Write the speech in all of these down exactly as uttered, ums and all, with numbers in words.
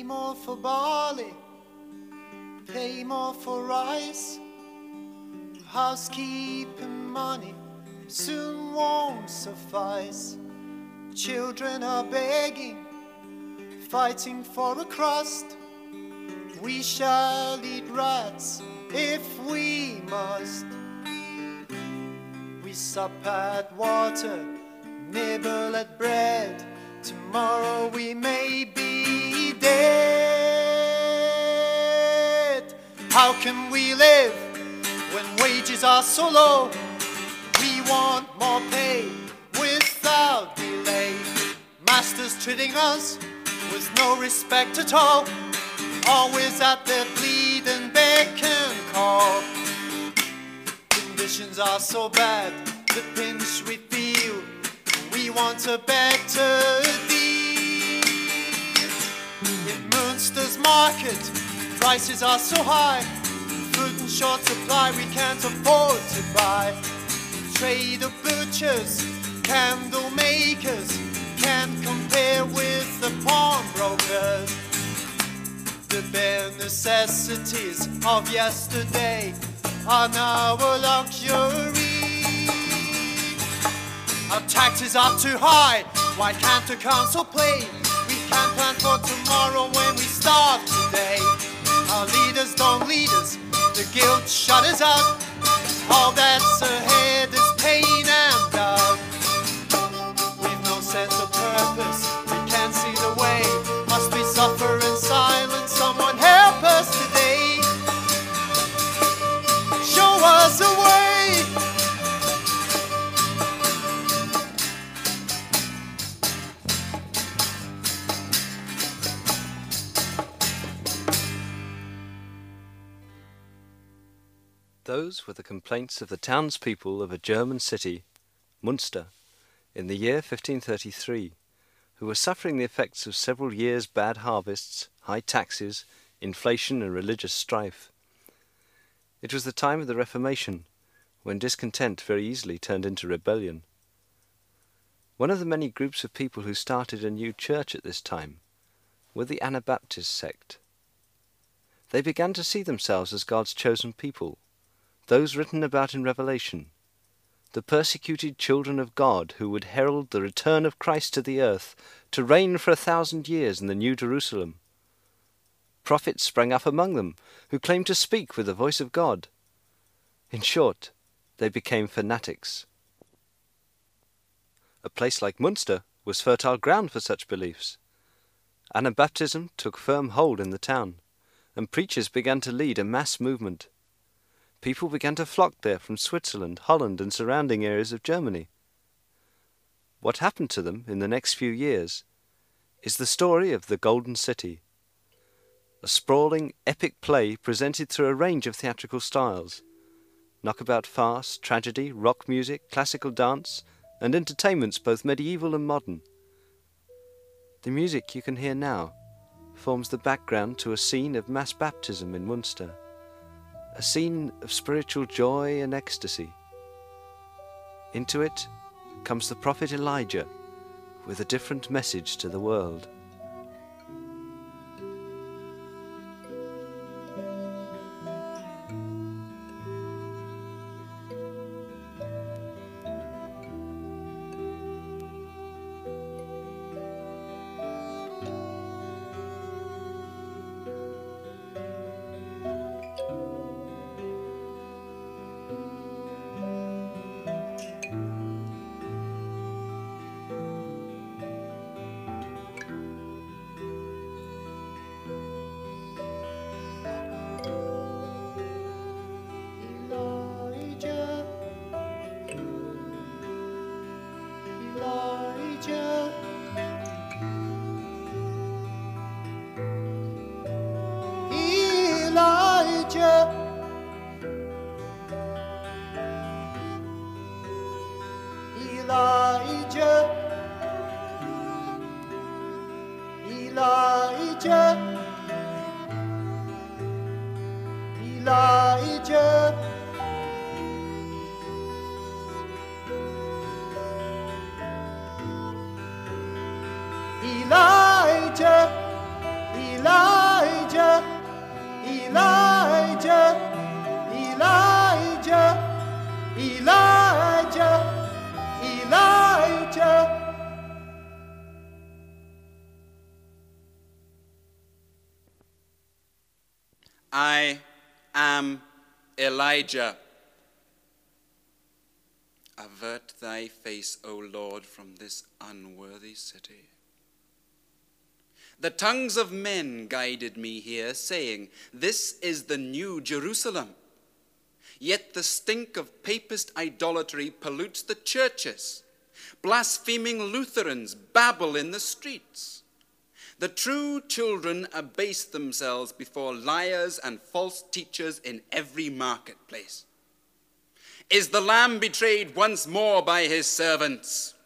more for barley, pay more for rice. Housekeeping money soon won't suffice. Children are begging, fighting for a crust. We shall eat rats if we must. We sup at water, nibble at bread. Tomorrow we may be dead. How can we live when wages are so low? We want more pay without delay. Masters treating us with no respect at all, always at their bleed and beck and call. Conditions are so bad, the pinch we feel, we want a better deal. In Munster's market, prices are so high, food in short supply we can't afford to buy. Trade of butchers, candle makers, can't compare with the pawnbrokers. The bare necessities of yesterday are now a luxury. Our taxes are too high, why can't the council play? We can't plan for tomorrow when we start today. Our leaders don't lead us, the guilt shut us out. All that's ahead is pain and doubt. We've no sense of purpose, we can't see the way. Must we suffer in silence? Someone help us today. Show us a way. Those were the complaints of the townspeople of a German city, Munster, in the year fifteen thirty-three, who were suffering the effects of several years' bad harvests, high taxes, inflation and religious strife. It was the time of the Reformation, when discontent very easily turned into rebellion. One of the many groups of people who started a new church at this time were the Anabaptist sect. They began to see themselves as God's chosen people, those written about in Revelation, the persecuted children of God who would herald the return of Christ to the earth to reign for a thousand years in the New Jerusalem. Prophets sprang up among them who claimed to speak with the voice of God. In short, they became fanatics. A place like Munster was fertile ground for such beliefs. Anabaptism took firm hold in the town, and preachers began to lead a mass movement. People began to flock there from Switzerland, Holland, and surrounding areas of Germany. What happened to them in the next few years is the story of the Golden City, a sprawling, epic play presented through a range of theatrical styles: knockabout farce, tragedy, rock music, classical dance, and entertainments both medieval and modern. The music you can hear now forms the background to a scene of mass baptism in Munster, a scene of spiritual joy and ecstasy. Into it comes the prophet Elijah with a different message to the world. Elijah, Elijah. I am Elijah. Avert thy face, O Lord, from this unworthy city. The tongues of men guided me here, saying, this is the new Jerusalem. Yet the stink of papist idolatry pollutes the churches. Blaspheming Lutherans babble in the streets. The true children abase themselves before liars and false teachers in every marketplace. Is the Lamb betrayed once more by his servants?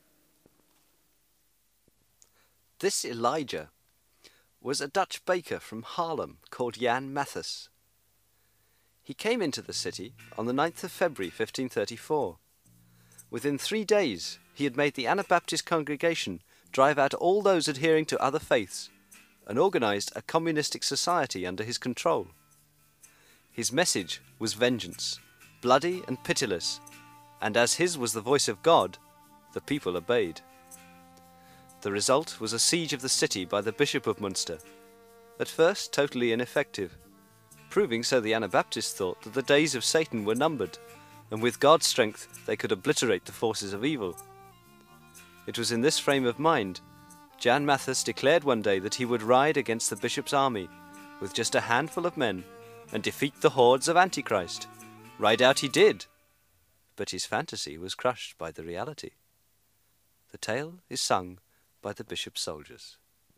This Elijah was a Dutch baker from Haarlem called Jan Mathis. He came into the city on the ninth of February fifteen thirty-four. Within three days, he had made the Anabaptist congregation drive out all those adhering to other faiths and organized a communistic society under his control. His message was vengeance, bloody and pitiless, and as his was the voice of God, the people obeyed. The result was a siege of the city by the Bishop of Munster, at first totally ineffective, proving so the Anabaptists thought that the days of Satan were numbered, and with God's strength they could obliterate the forces of evil. It was in this frame of mind Jan Mathis declared one day that he would ride against the bishop's army with just a handful of men and defeat the hordes of Antichrist. Ride out he did, but his fantasy was crushed by the reality. The tale is sung by the bishop's soldiers.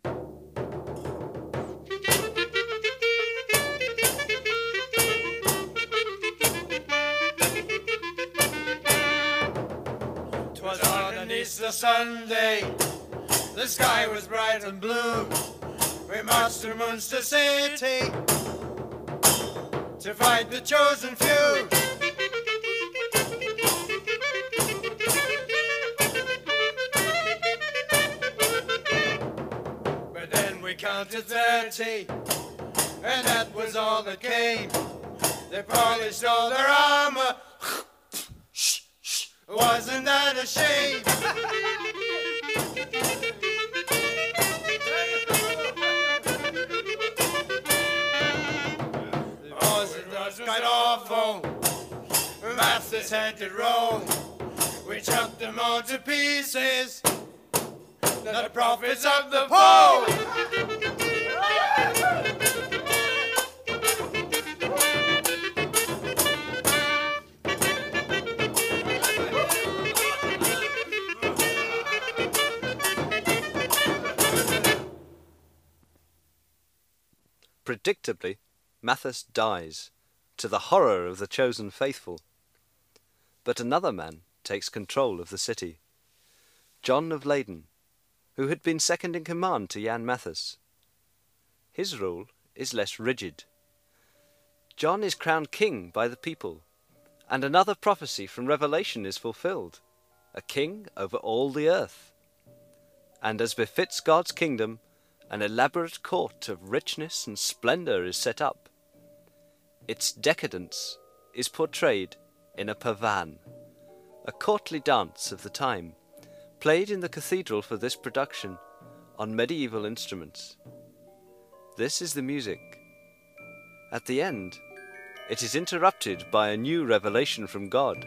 Twas on an Easter Sunday, the sky was bright and blue. We marched to Munster City to fight the chosen few. But then we counted thirty, and that was all that came. They polished all their armor. Wasn't that a shame? Oh, it was quite awful. Mathis had to roll. We chopped them all to pieces. The prophets of the pole. Predictably, Mathis dies, to the horror of the chosen faithful. But another man takes control of the city, John of Leyden, who had been second in command to Jan Mathis. His rule is less rigid. John is crowned king by the people, and another prophecy from Revelation is fulfilled, a king over all the earth. And as befits God's kingdom, an elaborate court of richness and splendor is set up. Its decadence is portrayed in a pavan, a courtly dance of the time, played in the cathedral for this production on medieval instruments. This is the music. At the end, it is interrupted by a new revelation from God.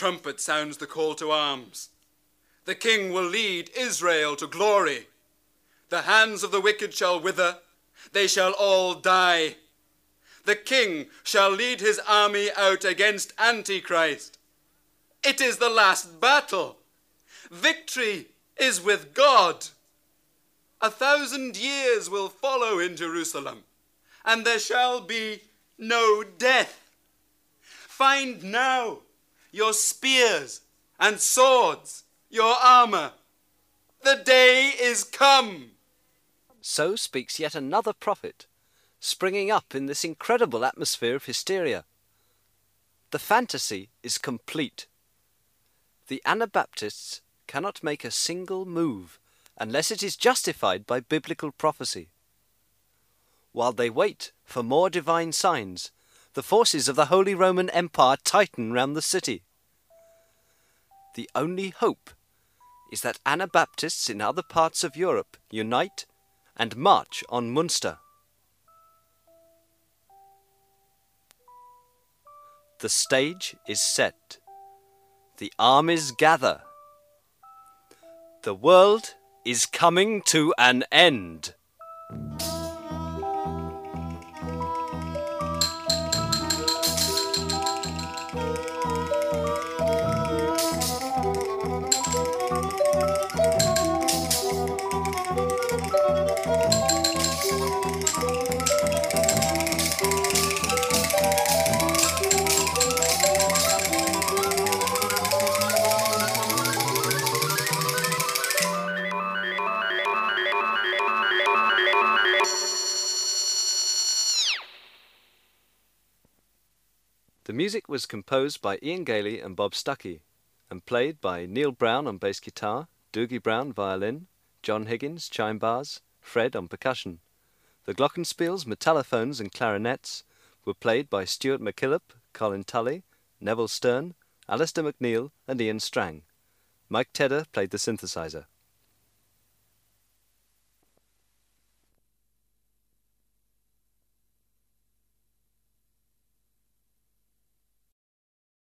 trumpet sounds the call to arms. The king will lead Israel to glory. The hands of the wicked shall wither. They shall all die. The king shall lead his army out against Antichrist. It is the last battle. Victory is with God. A thousand years will follow in Jerusalem, and there shall be no death. Find now your spears and swords, your armor. The day is come. So speaks yet another prophet, springing up in this incredible atmosphere of hysteria. The fantasy is complete. The Anabaptists cannot make a single move unless it is justified by biblical prophecy. While they wait for more divine signs, the forces of the Holy Roman Empire tighten round the city. The only hope is that Anabaptists in other parts of Europe unite and march on Munster. The stage is set. The armies gather. The world is coming to an end. The music was composed by Ian Gailey and Bob Stuckey, and played by Neil Brown on bass guitar, Doogie Brown violin, John Higgins chime bars, Fred on percussion. The glockenspiels, metallophones and clarinets were played by Stuart McKillop, Colin Tully, Neville Stern, Alistair McNeil and Ian Strang. Mike Tedder played the synthesizer.